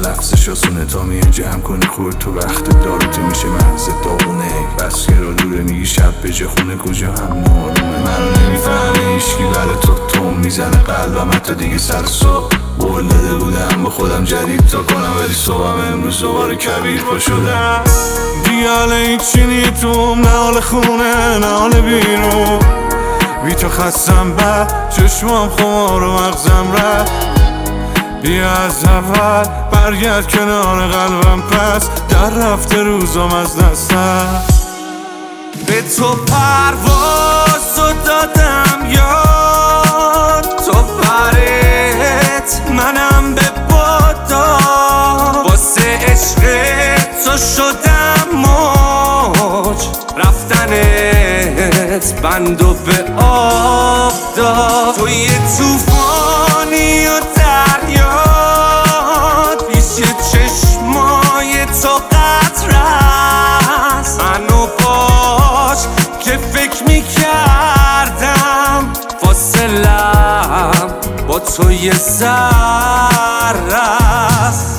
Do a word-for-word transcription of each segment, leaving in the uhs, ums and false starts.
لفظش آسونه تا میه جمع کنی خود تو وقت داروت میشه محض داغونه. بس که رو دوره میگی شب به جه خونه کجا هم نارونه. منو نمیفهمه هیچکی برای تو توم میزنه قلبم حتی دیگه سر صبح قول داده بودم با خودم جدید تا کنم ولی صبحم امروز دوباره کبیر پا شدم. دیگه حالا هیچی نیتوم نه حال خونه نه حال بیرون. بی تو خستم بعد چشمام خمار و مغزم رفت. بیا از اول برگرد کنار قلبم پس در رفته روزم از دستم. به تو پرواز رو دادم یار تو برت منم به بادا. واسه عشق تو شدم موج رفتنت بندو به آب داد. تو یه توفانی و دریاد پیش چشمای تو قطرست. منو باش که فکر میکردم فاصلم با تو یه ذره است.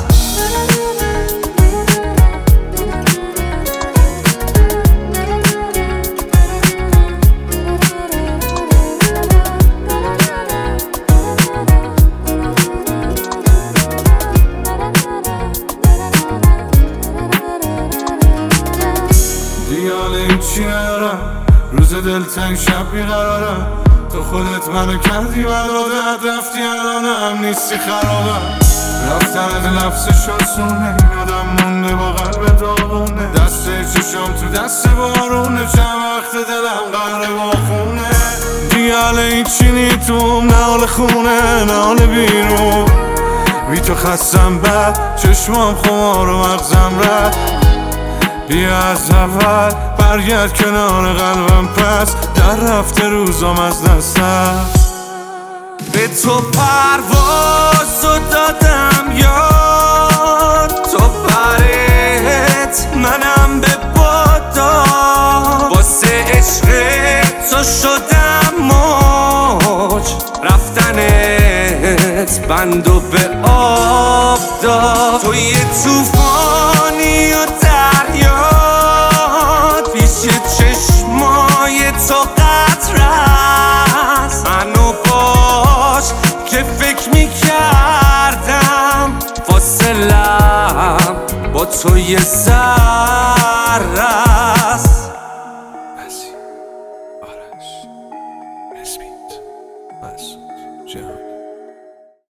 دیاله هیچی ندارم روز دلتنگ شب بیقرارم. تو خودت منو کردی برادت رفتی الانم نیستی خرابم. رفتنت لفظش آسونه یادم مونده با قلب داغونه. دست چشام تو دست بارونه چند وقت دلم قهر باخونه. دیاله هیچی نیتوم نه حال خونه نه حال بیرون. بی تو خستم بعد چشمام خمار و مغزم رفت. بیا از اول برگرد کنار قلبم پس در رفته روزم از دستم. به تو پرواز رو دادم یار تو برت منم به بادا. واسه عشق تو شدم موج رفتنت بندو به آب داد. تو یه توفانی و دریاد پیش چشمای تو قطرست. منو باش که فکر میکردم فاصلم با تو یه ذره است. آرش اسمیت مسعود جهان